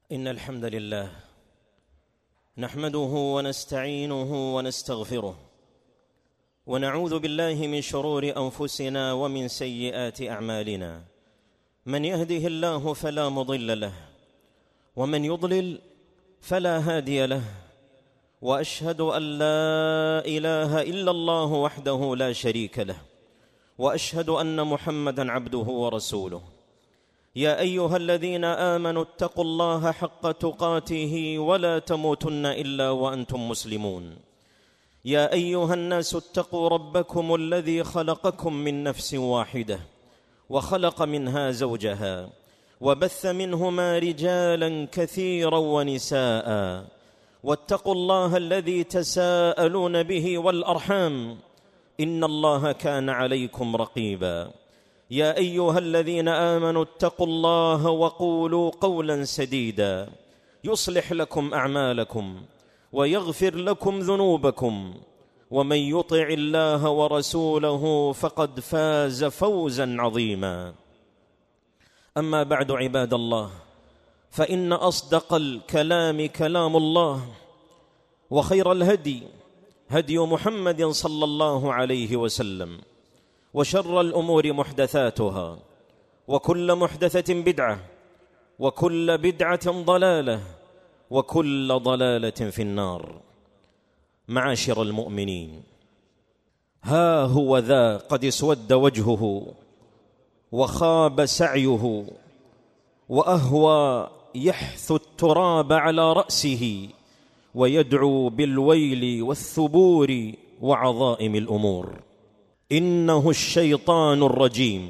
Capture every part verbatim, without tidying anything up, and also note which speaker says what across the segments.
Speaker 1: إن الحمد لله نحمده ونستعينه ونستغفره ونعوذ بالله من شرور أنفسنا ومن سيئات أعمالنا. من يهده الله فلا مضل له ومن يضلل فلا هادي له، وأشهد أن لا إله إلا الله وحده لا شريك له، وأشهد أن محمدًا عبده ورسوله. يا أيها الذين آمنوا اتقوا الله حق تقاته ولا تموتن إلا وأنتم مسلمون. يا أيها الناس اتقوا ربكم الذي خلقكم من نفس واحدة وخلق منها زوجها وبث منهما رجالا كثيرا ونساء، واتقوا الله الذي تساءلون به والأرحام إن الله كان عليكم رقيبا. يا أيها الذين آمنوا اتقوا الله وقولوا قولا سديدا يصلح لكم أعمالكم ويغفر لكم ذنوبكم، ومن يطع الله ورسوله فقد فاز فوزا عظيما. أما بعد، عباد الله، فإن أصدق الكلام كلام الله، وخير الهدي هدي محمد صلى الله عليه وسلم، وشر الأمور محدثاتها، وكل محدثة بدعة، وكل بدعة ضلالة، وكل ضلالة في النار. معاشر المؤمنين، ها هو ذا قد اسود وجهه وخاب سعيه، وأهوى يحث التراب على رأسه، ويدعو بالويل والثبور وعظائم الأمور. إنه الشيطان الرجيم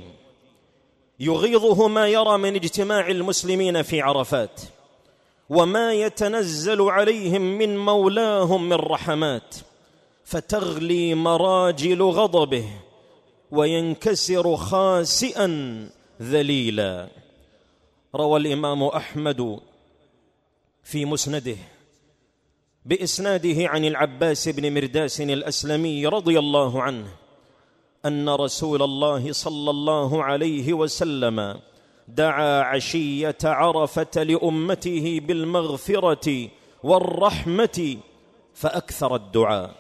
Speaker 1: يغيظه ما يرى من اجتماع المسلمين في عرفات، وما يتنزل عليهم من مولاهم من رحمات، فتغلي مراجل غضبه وينكسر خاسئا ذليلا. روى الإمام أحمد في مسنده بإسناده عن العباس بن مرداس الأسلمي رضي الله عنه أن رسول الله صلى الله عليه وسلم دعا عشية عرفة لأمته بالمغفرة والرحمة فأكثر الدعاء.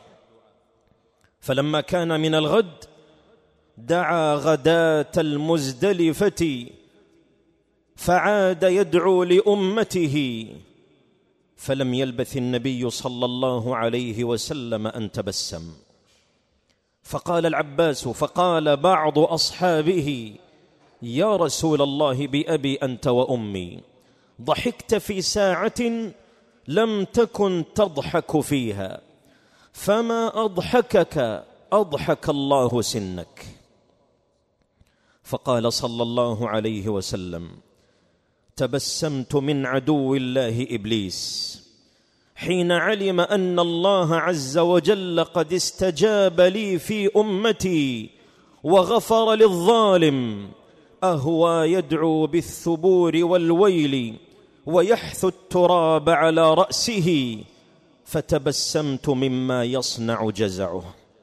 Speaker 1: فلما كان من الغد دعا غداة المزدلفة فعاد يدعو لأمته، فلم يلبث النبي صلى الله عليه وسلم أن تبسم. فقال العباس فقال بعض أصحابه: يا رسول الله، بأبي أنت وأمي، ضحكت في ساعة لم تكن تضحك فيها، فما أضحكك أضحك الله سنك. فقال صلى الله عليه وسلم: تبسمت من عدو الله إبليس حين علم أن الله عز وجل قد استجاب لي في أمتي وغفر للظالم، أهوى يدعو بالثبور والويل ويحث التراب على رأسه، فتبسمت مما يصنع جزعه.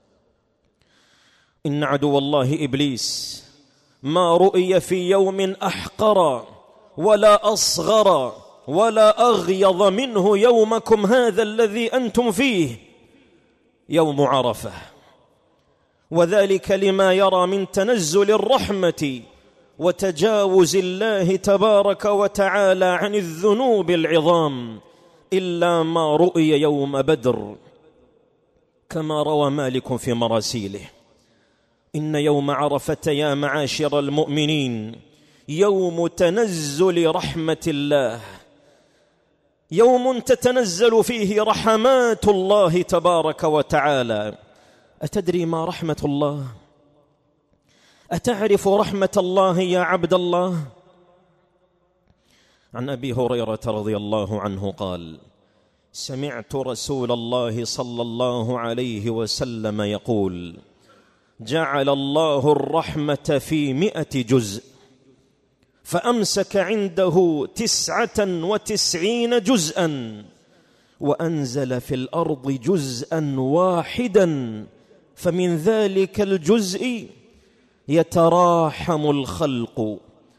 Speaker 1: إن عدو الله إبليس ما رؤي في يوم أحقر ولا أصغر ولا أغيظ منه يومكم هذا الذي أنتم فيه، يوم عرفة، وذلك لما يرى من تنزل الرحمة وتجاوز الله تبارك وتعالى عن الذنوب العظام، إلا ما رؤي يوم بدر. كما روى مالك في مراسيله: إن يوم عرفة يا معاشر المؤمنين يوم تنزل رحمة الله، يوم تتنزل فيه رحمات الله تبارك وتعالى. أتدري ما رحمة الله؟ أتعرف رحمة الله يا عبد الله؟ عن أبي هريرة رضي الله عنه قال: سمعت رسول الله صلى الله عليه وسلم يقول: جعل الله الرحمة في مئة جزء، فأمسك عنده تسعة وتسعين جزءا، وأنزل في الأرض جزءا واحدا، فمن ذلك الجزء يتراحم الخلق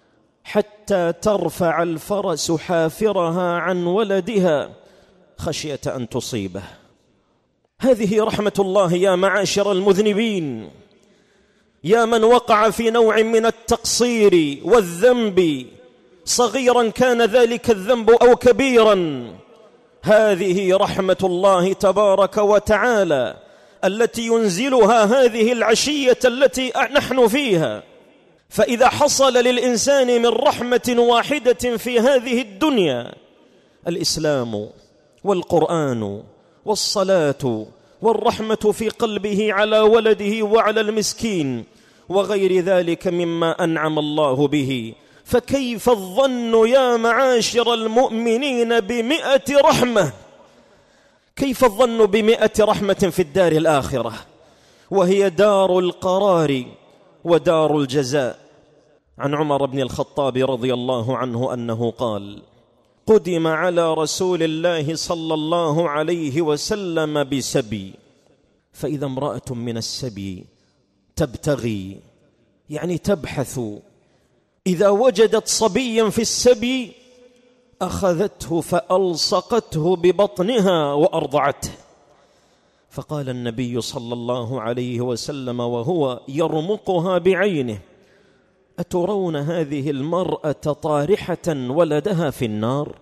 Speaker 1: حتى ترفع الفرس حافرها عن ولدها خشية أن تصيبه. هذه رحمة الله يا معاشر المذنبين، يا من وقع في نوع من التقصير والذنب، صغيرا كان ذلك الذنب أو كبيرا. هذه رحمة الله تبارك وتعالى التي ينزلها هذه العشية التي نحن فيها. فإذا حصل للإنسان من رحمة واحدة في هذه الدنيا الإسلام والقرآن والصلاة والرحمة في قلبه على ولده وعلى المسكين وغير ذلك مما أنعم الله به، فكيف الظن يا معاشر المؤمنين بمئة رحمة؟ كيف الظن بمئة رحمة في الدار الآخرة وهي دار القرار ودار الجزاء؟ عن عمر بن الخطاب رضي الله عنه أنه قال: قدم على رسول الله صلى الله عليه وسلم بسبي، فإذا امرأة من السبي تبتغي يعني تبحث، إذا وجدت صبيا في السبي أخذته فألصقته ببطنها وأرضعته. فقال النبي صلى الله عليه وسلم وهو يرمقها بعينه: أترون هذه المرأة طارحة ولدها في النار؟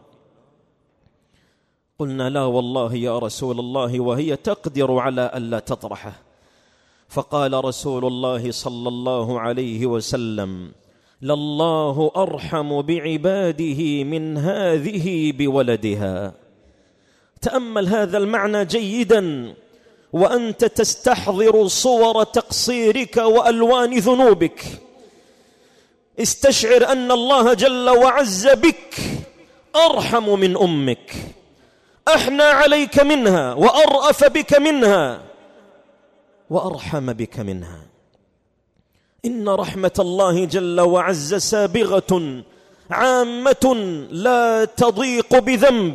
Speaker 1: قلنا: لا والله يا رسول الله، وهي تقدر على ألا تطرحه. فقال رسول الله صلى الله عليه وسلم: لله أرحم بعباده من هذه بولدها. تأمل هذا المعنى جيدا وأنت تستحضر صور تقصيرك وألوان ذنوبك. استشعر أن الله جل وعز بك أرحم من أمك، أحنى عليك منها وأرأف بك منها وأرحم بك منها. إن رحمة الله جل وعز سابغة عامة لا تضيق بذنب.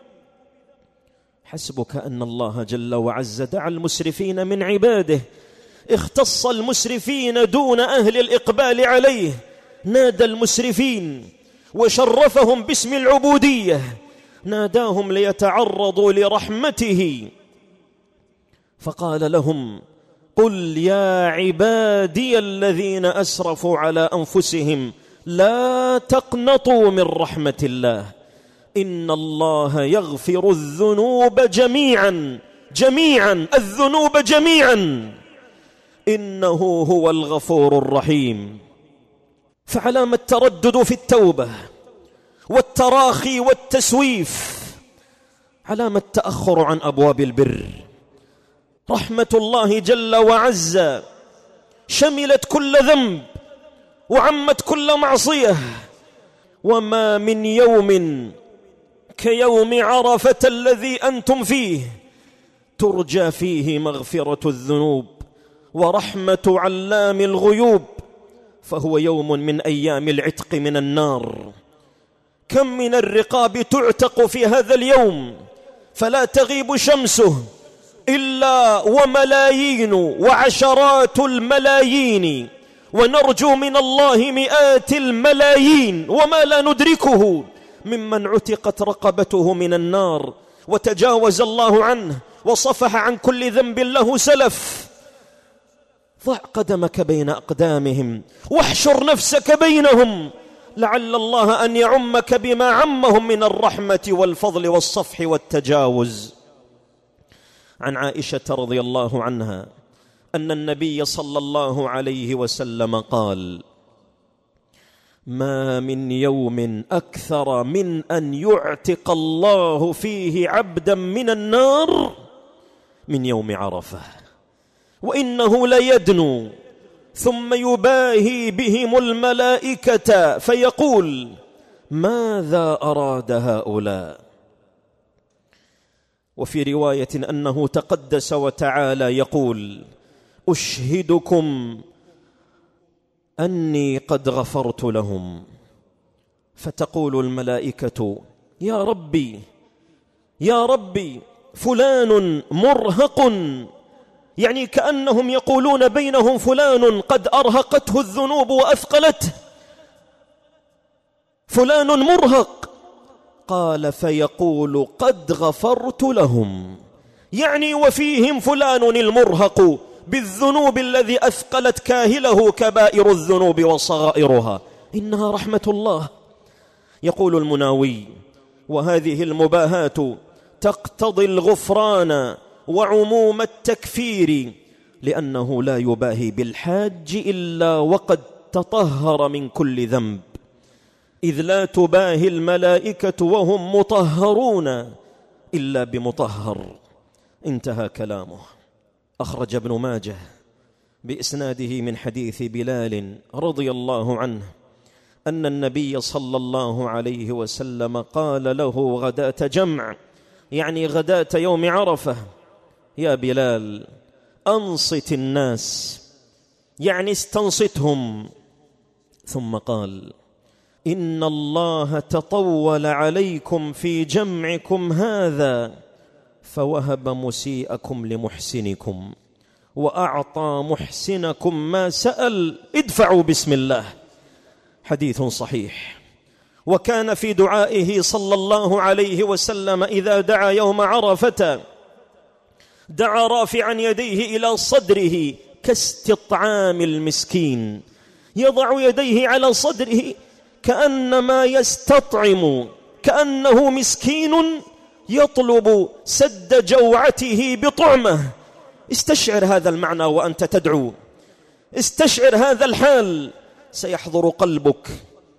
Speaker 1: حسبك أن الله جل وعز دعا المسرفين من عباده، اختص المسرفين دون أهل الإقبال عليه، نادى المسرفين وشرفهم باسم العبودية، ناداهم ليتعرضوا لرحمته، فقال لهم: قل يا عبادي الذين أسرفوا على أنفسهم لا تقنطوا من رحمة الله إن الله يغفر الذنوب جميعا جميعا الذنوب جميعا إنه هو الغفور الرحيم. فعلام التردد في التوبة والتراخي والتسويف، علام التأخر عن أبواب البر. رحمة الله جل وعز شملت كل ذنب وعمت كل معصية، وما من يوم كيوم عرفة الذي أنتم فيه ترجى فيه مغفرة الذنوب ورحمة علام الغيوب، فهو يوم من أيام العتق من النار. كم من الرقاب تعتق في هذا اليوم فلا تغيب شمسه إلا وملايين وعشرات الملايين، ونرجو من الله مئات الملايين وما لا ندركه ممن عتقت رقبته من النار وتجاوز الله عنه وصفح عن كل ذنب له سلف. ضع قدمك بين أقدامهم واحشر نفسك بينهم لعل الله أن يعمك بما عمهم من الرحمة والفضل والصفح والتجاوز. عن عائشة رضي الله عنها أن النبي صلى الله عليه وسلم قال: ما من يوم أكثر من أن يعتق الله فيه عبدا من النار من يوم عرفة، وإنه ليدنو ثم يباهي بهم الملائكة فيقول: ماذا أراد هؤلاء؟ وفي رواية أنه تقدس وتعالى يقول: أشهدكم أني قد غفرت لهم. فتقول الملائكة: يا ربي يا ربي فلان مرهق، يعني كأنهم يقولون بينهم: فلان قد أرهقته الذنوب وأثقلته. فلان مرهق. قال فيقول قد غفرت لهم، يعني وفيهم فلان المرهق بالذنوب الذي أثقلت كاهله كبائر الذنوب وصغائرها، إنها رحمة الله. يقول المناوي: وهذه المباهات تقتضي الغفران وعموم التكفير، لأنه لا يباهي بالحاج إلا وقد تطهر من كل ذنب، إذ لا تباهي الملائكة وهم مطهرون إلا بمطهر. انتهى كلامه. أخرج ابن ماجه بإسناده من حديث بلال رضي الله عنه أن النبي صلى الله عليه وسلم قال له غداة جمع، يعني غداة يوم عرفة: يا بلال أنصت الناس، يعني استنصتهم. ثم قال: إن الله تطول عليكم في جمعكم هذا فوهب مسيئكم لمحسنكم وأعطى محسنكم ما سأل، ادفعوا بسم الله. حديث صحيح. وكان في دعائه صلى الله عليه وسلم إذا دعا يوم عرفة دعا رافعا يديه إلى صدره كاستطعام المسكين، يضع يديه على صدره كأنما يستطعم، كأنه مسكين يطلب سد جوعته بطعمه. استشعر هذا المعنى وأنت تدعو، استشعر هذا الحال، سيحضر قلبك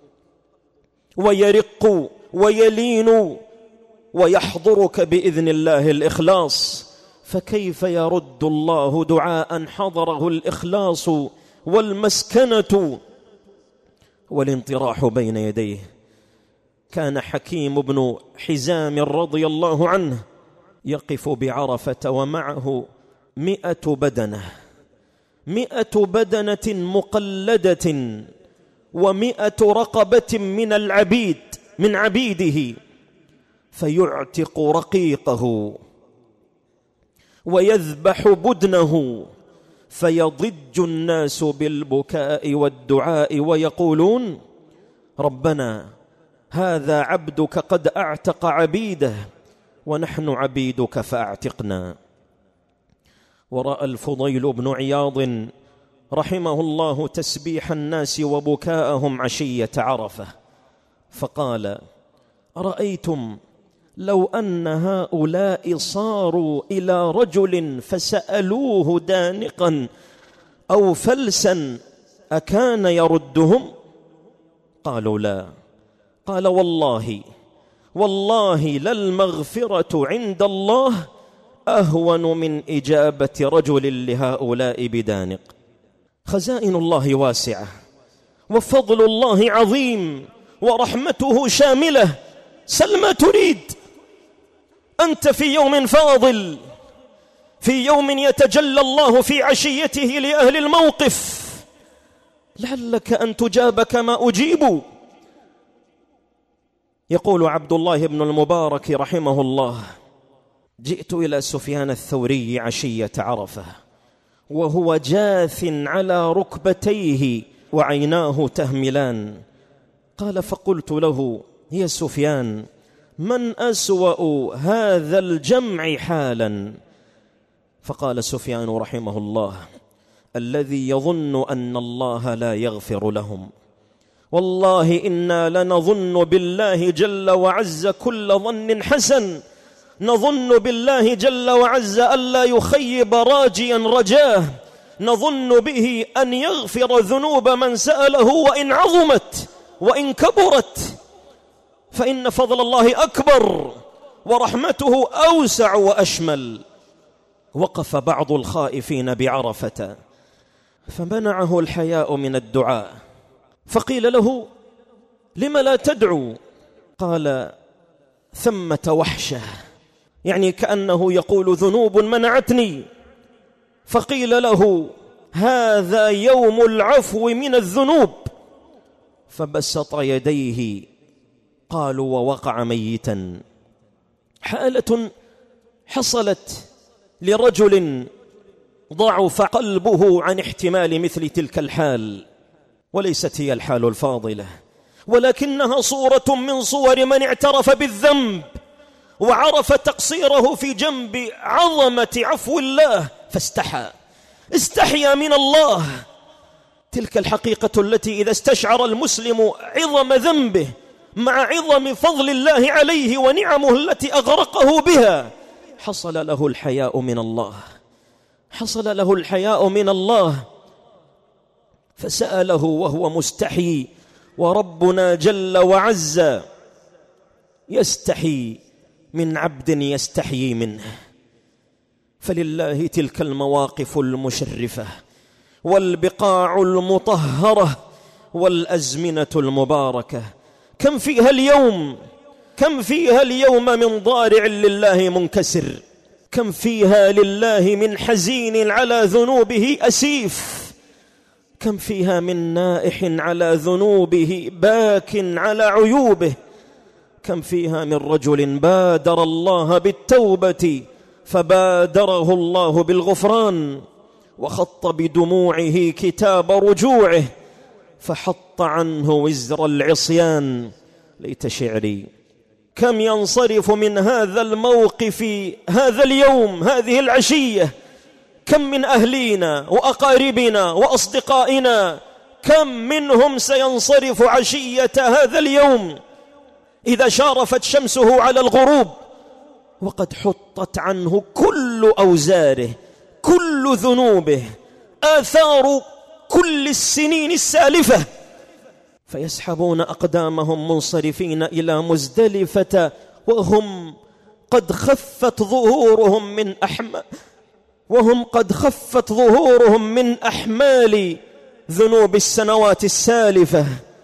Speaker 1: ويرق ويلين ويحضرك بإذن الله الإخلاص. فكيف يرد الله دعاء حضره الإخلاص والمسكنة والانطراح بين يديه؟ كان حكيم بن حزام رضي الله عنه يقف بعرفة ومعه مئة بدنة، مئة بدنة مقلدة ومئة رقبة من العبيد من عبيده، فيعتق رقيقه ويذبح بدنه، فيضج الناس بالبكاء والدعاء ويقولون: ربنا هذا عبدك قد أعتق عبيده ونحن عبيدك فأعتقنا. ورأى الفضيل بن عياض رحمه الله تسبيح الناس وبكاءهم عشية عرفة، فقال: رأيتم لو أن هؤلاء صاروا إلى رجل فسألوه دانقا أو فلسا أكان يردهم؟ قالوا لا. قال: والله والله للمغفرة عند الله أهون من إجابة رجل لهؤلاء بدانق. خزائن الله واسعة، وفضل الله عظيم، ورحمته شاملة. سل ما تريد. أنت في يوم فاضل، في يوم يتجلى الله في عشيته لأهل الموقف، لعلك أن تجاب كما أجيب. يقول عبد الله بن المبارك رحمه الله: جئت إلى سفيان الثوري عشية عرفة وهو جاث على ركبتيه وعيناه تهملان. قال: فقلت له: يا سفيان، من أسوأ هذا الجمع حالا؟ فقال سفيان رحمه الله: الذي يظن أن الله لا يغفر لهم. والله إنا لنظن بالله جل وعز كل ظن حسن، نظن بالله جل وعز ألا يخيب راجيا رجاه، نظن به أن يغفر ذنوب من سأله وإن عظمت وإن كبرت، فإن فضل الله أكبر ورحمته أوسع وأشمل. وقف بعض الخائفين بعرفة فمنعه الحياء من الدعاء، فقيل له: لم لا تدعو؟ قال: ثمة وحشة، يعني كأنه يقول ذنوب منعتني. فقيل له: هذا يوم العفو من الذنوب. فبسط يديه، قالوا: ووقع ميتا. حالة حصلت لرجل ضعف قلبه عن احتمال مثل تلك الحال، وليست هي الحال الفاضلة، ولكنها صورة من صور من اعترف بالذنب وعرف تقصيره في جنب عظمة عفو الله فاستحى، استحيا من الله. تلك الحقيقة التي إذا استشعر المسلم عظم ذنبه مع عظم فضل الله عليه ونعمه التي أغرقه بها، حصل له الحياء من الله، حصل له الحياء من الله. فسأله وهو مستحي، وربنا جل وعز يستحي من عبد يستحيي منه. فلله تلك المواقف المشرفة والبقاع المطهرة والأزمنة المباركة. كم فيها اليوم، كم فيها اليوم من ضارع لله منكسر، كم فيها لله من حزين على ذنوبه أسيف، كم فيها من نائح على ذنوبه باك على عيوبه، كم فيها من رجل بادر الله بالتوبة فبادره الله بالغفران، وخط بدموعه كتاب رجوعه فحط عنه وزر العصيان. ليت شعري كم ينصرف من هذا الموقف هذا اليوم هذه العشية، كم من أهلينا وأقاربنا وأصدقائنا كم منهم سينصرف عشية هذا اليوم إذا شارفت شمسه على الغروب وقد حطت عنه كل أوزاره، كل ذنوبه، آثار كل السنين السالفة، فيسحبون أقدامهم منصرفين إلى مزدلفة وهم قد خفت ظهورهم من أحمال وهم قد خفت ظهورهم من أحمال ذنوب السنوات السالفة،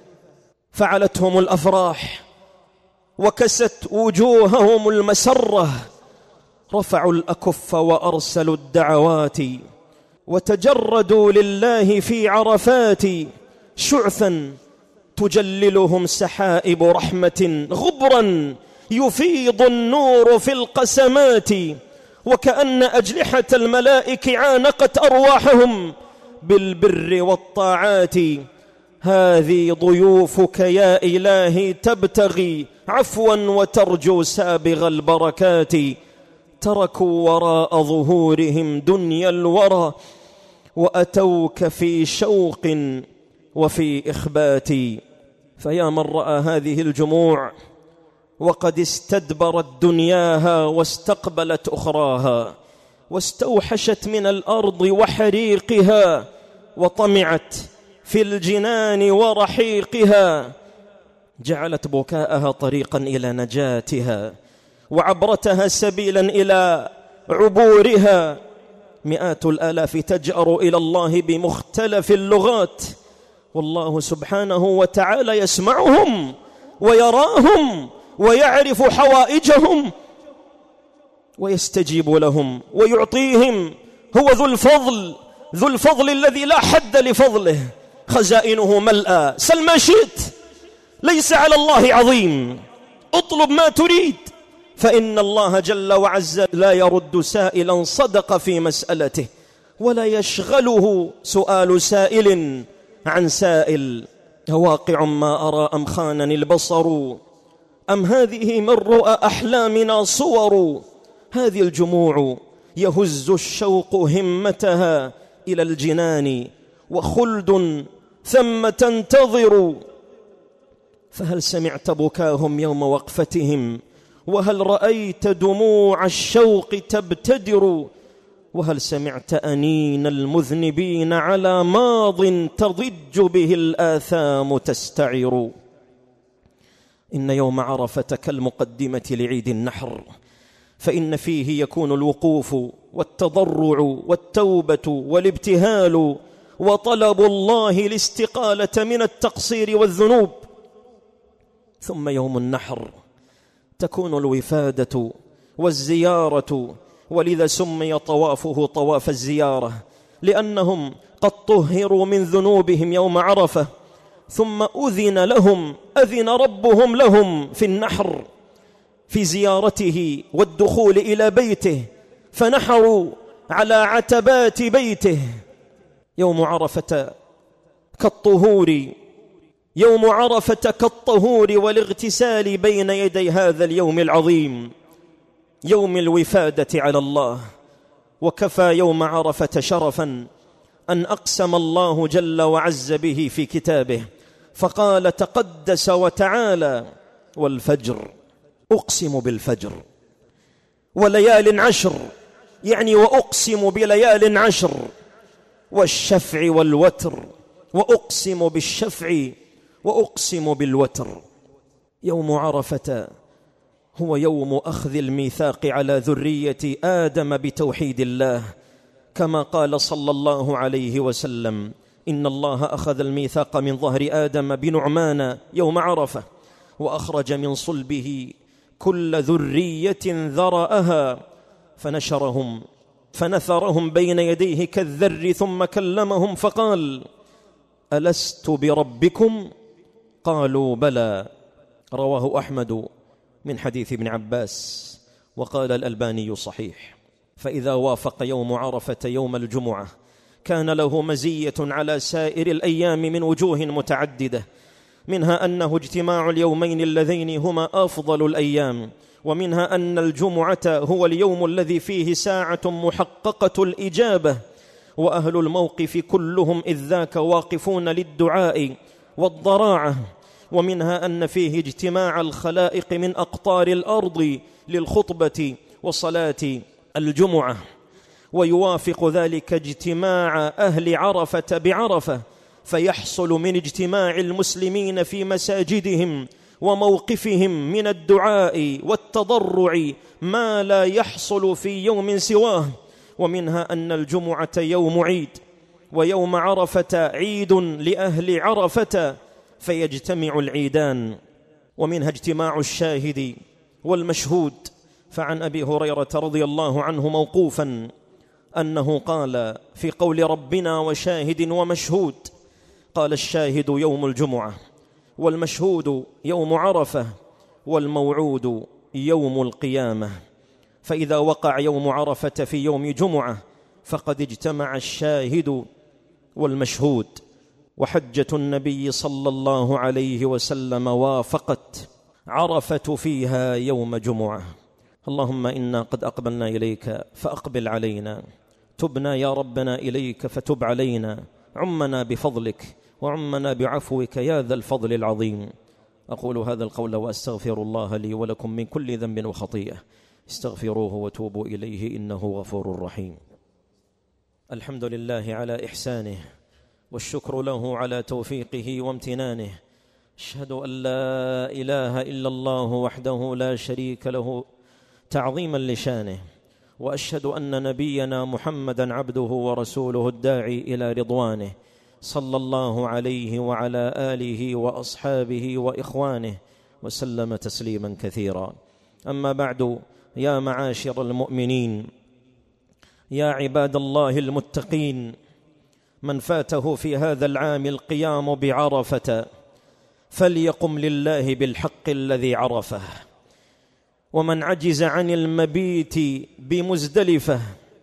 Speaker 1: فعلتهم الأفراح وكست وجوههم المسرة، رفعوا الأكف وأرسلوا الدعوات وتجردوا لله في عرفات، شعثا تجللهم سحائب رحمة، غبرا يفيض النور في القسمات، وكأن أجنحة الملائكة عانقت أرواحهم بالبر والطاعات. هذه ضيوفك يا إلهي تبتغي عفوا وترجو سابغ البركات، تركوا وراء ظهورهم دنيا الورى وأتوك في شوق وفي إخبات. فيا من رأى هذه الجموع وقد استدبرت دنياها واستقبلت أخراها واستوحشت من الأرض وحريقها وطمعت في الجنان ورحيقها، جعلت بكاءها طريقا إلى نجاتها وعبرتها سبيلا إلى عبورها. مئات الآلاف تجأر إلى الله بمختلف اللغات، والله سبحانه وتعالى يسمعهم ويراهم ويعرف حوائجهم ويستجيب لهم ويعطيهم. هو ذو الفضل، ذو الفضل الذي لا حد لفضله، خزائنه ملأى. سل ما شئت، ليس على الله عظيم، اطلب ما تريد، فإن الله جل وعز لا يرد سائلا صدق في مسألته، ولا يشغله سؤال سائل عن سائل. واقع ما أرى أم خانني البصر، أم هذه من رؤى أحلامنا صور. هذه الجموع يهز الشوق همتها إلى الجنان، وخلد ثم تنتظر. فهل سمعت بكاهم يوم وقفتهم؟ وهل رأيت دموع الشوق تبتدر؟ وهل سمعت أنين المذنبين على ماض تضج به الآثام تستعر؟ إن يوم عرفة كالمقدمة لعيد النحر، فإن فيه يكون الوقوف والتضرع والتوبة والابتهال وطلب الله الاستقالة من التقصير والذنوب. ثم يوم النحر تكون الوفادة والزيارة، ولذا سمي طوافه طواف الزيارة، لأنهم قد طهروا من ذنوبهم يوم عرفة، ثم أذن لهم أذن ربهم لهم في النحر في زيارته والدخول إلى بيته، فنحروا على عتبات بيته. يوم عرفة كالطهور يوم عرفة كالطهور والاغتسال بين يدي هذا اليوم العظيم، يوم الوفادة على الله. وكفى يوم عرفة شرفا أن أقسم الله جل وعز به في كتابه فقال تقدس وتعالى والفجر، أقسم بالفجر وليال عشر، يعني وأقسم بليال عشر، والشفع والوتر، وأقسم بالشفع وأقسم بالوتر. يوم عرفة هو يوم أخذ الميثاق على ذرية آدم بتوحيد الله، كما قال صلى الله عليه وسلم إن الله أخذ الميثاق من ظهر آدم بنعمان يوم عرفة، وأخرج من صلبه كل ذرية ذرأها فنشرهم فنثرهم بين يديه كالذر، ثم كلمهم فقال ألست بربكم؟ قالوا بلى. رواه أحمد من حديث ابن عباس، وقال الألباني صحيح. فإذا وافق يوم عرفة يوم الجمعة كان له مزية على سائر الأيام من وجوه متعددة، منها أنه اجتماع اليومين اللذين هما أفضل الأيام، ومنها أن الجمعة هو اليوم الذي فيه ساعة محققة الإجابة، وأهل الموقف كلهم إذ ذاك واقفون للدعاء والضراعة. ومنها أن فيه اجتماع الخلائق من أقطار الأرض للخطبة وصلاة الجمعة، ويوافق ذلك اجتماع أهل عرفة بعرفة، فيحصل من اجتماع المسلمين في مساجدهم وموقفهم من الدعاء والتضرع ما لا يحصل في يوم سواه. ومنها أن الجمعة يوم عيد، ويوم عرفة عيد لأهل عرفة، فيجتمع العيدان. ومنها اجتماع الشاهد والمشهود، فعن أبي هريرة رضي الله عنه موقوفا أنه قال في قول ربنا وشاهد ومشهود، قال الشاهد يوم الجمعة، والمشهود يوم عرفة، والموعود يوم القيامة. فإذا وقع يوم عرفة في يوم جمعة فقد اجتمع الشاهد والمشهود. وحجة النبي صلى الله عليه وسلم وافقت عرفة فيها يوم جمعة. اللهم إنا قد أقبلنا إليك فأقبل علينا، تبنا يا ربنا إليك فتب علينا، عمنا بفضلك وعمنا بعفوك يا ذا الفضل العظيم. أقول هذا القول وأستغفر الله لي ولكم من كل ذنب وخطيئة، استغفروه وتوبوا إليه إنه غفور رحيم. الحمد لله على إحسانه، والشكر له على توفيقه وامتنانه. أشهد أن لا إله إلا الله وحده لا شريك له تعظيما لشانه، وأشهد أن نبينا محمدا عبده ورسوله الداعي إلى رضوانه، صلى الله عليه وعلى آله وأصحابه وإخوانه وسلم تسليما كثيرا. أما بعد، يا معاشر المؤمنين، يا عباد الله المتقين، من فاته في هذا العام القيام بعرفة فليقم لله بالحق الذي عرفه، ومن عجز عن المبيت بمزدلفة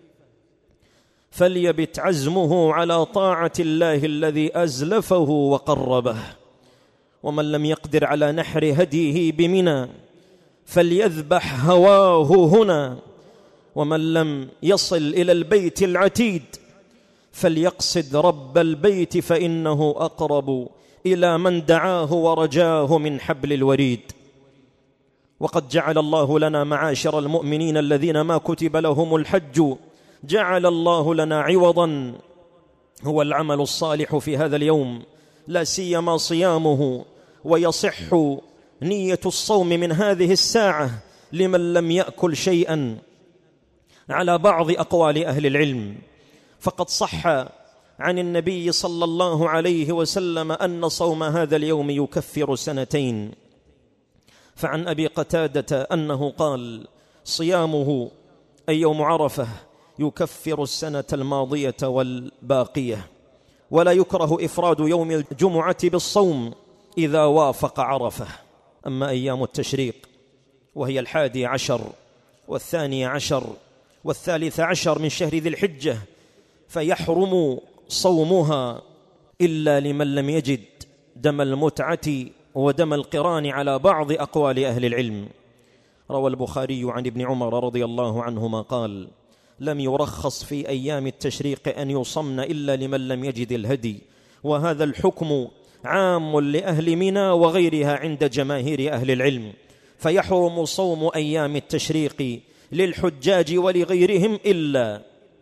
Speaker 1: فليبت عزمه على طاعة الله الذي أزلفه وقربه، ومن لم يقدر على نحر هديه بمنى فليذبح هواه هنا، ومن لم يصل إلى البيت العتيد فليقصد رب البيت فإنه أقرب إلى من دعاه ورجاه من حبل الوريد. وقد جعل الله لنا معاشر المؤمنين الذين ما كتب لهم الحج، جعل الله لنا عوضا هو العمل الصالح في هذا اليوم، لا سيما صيامه، ويصح نية الصوم من هذه الساعة لمن لم يأكل شيئا على بعض أقوال أهل العلم. فقد صح عن النبي صلى الله عليه وسلم أن صوم هذا اليوم يكفر سنتين. فعن أبي قتادة أنه قال صيامه أي يوم عرفة يكفر السنة الماضية والباقية، ولا يكره إفراد يوم الجمعة بالصوم إذا وافق عرفة. أما أيام التشريق وهي الحادي عشر والثاني عشر والثالث عشر من شهر ذي الحجة فيحرم صومها إلا لمن لم يجد دم المتعة ودم القران على بعض أقوال أهل العلم. روى البخاري عن ابن عمر رضي الله عنهما قال: لم يرخص في أيام التشريق أن يصمن إلا لمن لم يجد الهدي، وهذا الحكم عام لأهل منى وغيرها عند جماهير أهل العلم، فيحرم صوم أيام التشريق للحجاج ولغيرهم إلا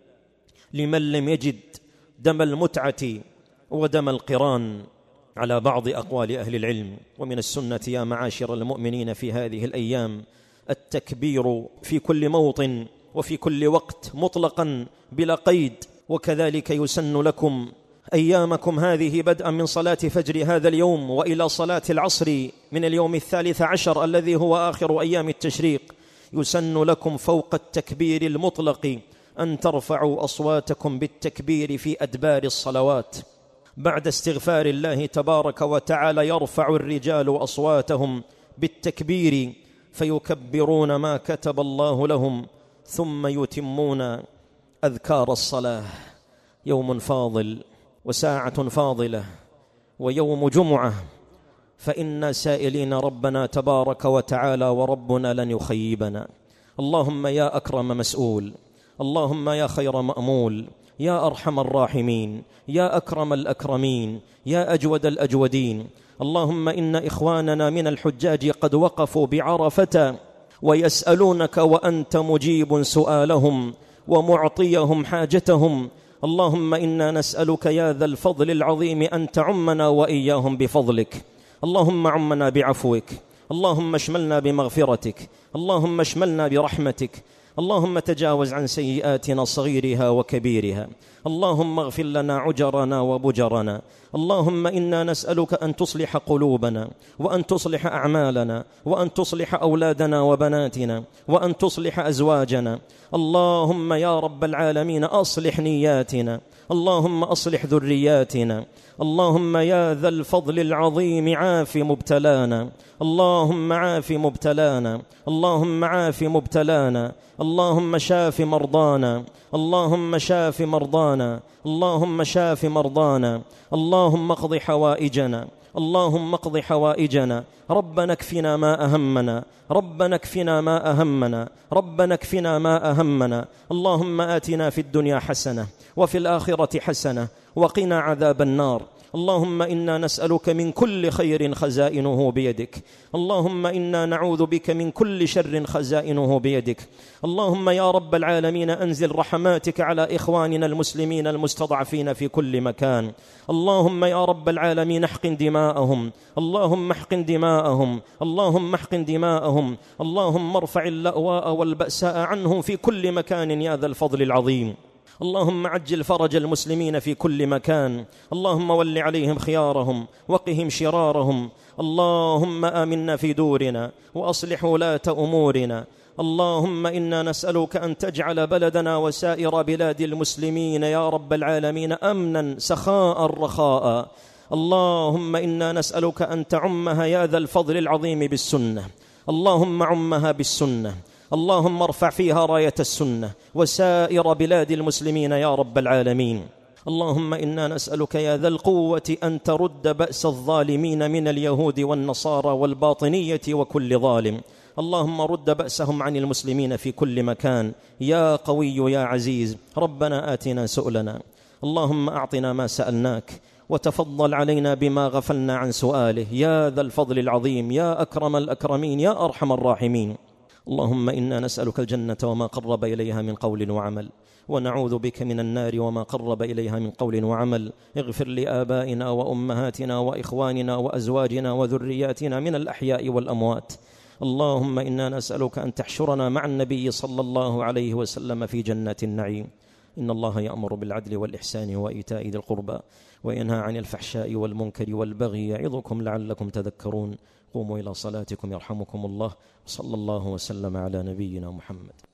Speaker 1: لمن لم يجد دم المتعة ودم القران على بعض أقوال أهل العلم. ومن السنة يا معاشر المؤمنين في هذه الأيام التكبير في كل موطن وفي كل وقت مطلقا بلا قيد، وكذلك يسن لكم أيامكم هذه بدءا من صلاة فجر هذا اليوم وإلى صلاة العصر من اليوم الثالث عشر الذي هو آخر أيام التشريق، يسن لكم فوق التكبير المطلق أن ترفعوا أصواتكم بالتكبير في أدبار الصلوات. بعد استغفار الله تبارك وتعالى يرفع الرجال أصواتهم بالتكبير فيكبرون ما كتب الله لهم، ثم يتمون أذكار الصلاة. يوم فاضل وساعة فاضلة ويوم جمعة، فإنا سائلين ربنا تبارك وتعالى وربنا لن يخيبنا. اللهم يا أكرم مسؤول، اللهم يا خير مأمول، يا أرحم الراحمين، يا أكرم الأكرمين، يا أجود الأجودين. اللهم إن إخواننا من الحجاج قد وقفوا بعرفة ويسألونك وأنت مجيب سؤالهم ومعطيهم حاجتهم. اللهم إنا نسألك يا ذا الفضل العظيم أن تعمنا وإياهم بفضلك. اللهم عمنا بعفوك، اللهم اشملنا بمغفرتك، اللهم اشملنا برحمتك. اللهم تجاوز عن سيئاتنا صغيرها وكبيرها. اللهم اغفر لنا عجرنا وبجرنا. اللهم إنا نسألك أن تصلح قلوبنا وأن تصلح أعمالنا وأن تصلح أولادنا وبناتنا وأن تصلح أزواجنا. اللهم يا رب العالمين أصلح نياتنا، اللهم أصلح ذرياتنا. اللهم يا ذا الفضل العظيم عاف مبتلانا، اللهم عاف مبتلانا، اللهم عاف مبتلانا. اللهم شاف مرضانا، اللهم شاف مرضانا، اللهم شاف مرضانا. اللهم اقض حوائجنا، اللهم اقض حوائجنا. ربنا اكفنا ما أهمنا، ربنا اكفنا ما أهمنا، ربنا اكفنا ما أهمنا. اللهم آتنا في الدنيا حسنة وفي الآخرة حسنة وقنا عذاب النار. اللهم إنا نسألك من كل خير خزائنه بيدك، اللهم إنا نعوذ بك من كل شر خزائنه بيدك. اللهم يا رب العالمين أنزل رحماتك على إخواننا المسلمين المستضعفين في كل مكان. اللهم يا رب العالمين احقن دماءهم، اللهم احقن دماءهم، اللهم احقن دماءهم. اللهم ارفع اللأواء والبأساء عنهم في كل مكان يا ذا الفضل العظيم. اللهم عجل فرج المسلمين في كل مكان. اللهم ول عليهم خيارهم وقهم شرارهم. اللهم آمنا في دورنا وأصلح ولاة أمورنا. اللهم إنا نسألك أن تجعل بلدنا وسائر بلاد المسلمين يا رب العالمين أمنا سخاء رخاء. اللهم إنا نسألك أن تعمها يا ذا الفضل العظيم بالسنة، اللهم عمها بالسنة. اللهم ارفع فيها راية السنة وسائر بلاد المسلمين يا رب العالمين. اللهم إنا نسألك يا ذا القوة أن ترد بأس الظالمين من اليهود والنصارى والباطنية وكل ظالم. اللهم رد بأسهم عن المسلمين في كل مكان يا قوي يا عزيز. ربنا آتنا سؤلنا، اللهم أعطنا ما سألناك وتفضل علينا بما غفلنا عن سؤاله يا ذا الفضل العظيم، يا أكرم الأكرمين، يا أرحم الراحمين. اللهم إنا نسألك الجنة وما قرب إليها من قول وعمل، ونعوذ بك من النار وما قرب إليها من قول وعمل. اغفر لآبائنا وأمهاتنا وإخواننا وأزواجنا وذرياتنا من الأحياء والأموات. اللهم إنا نسألك أن تحشرنا مع النبي صلى الله عليه وسلم في جنات النعيم. إن الله يأمر بالعدل والإحسان وإيتاء ذي القربى وينهى عن الفحشاء والمنكر والبغي يعظكم لعلكم تذكرون. قوموا إلى صلاتكم يرحمكم الله. صلى الله وسلم على نبينا محمد.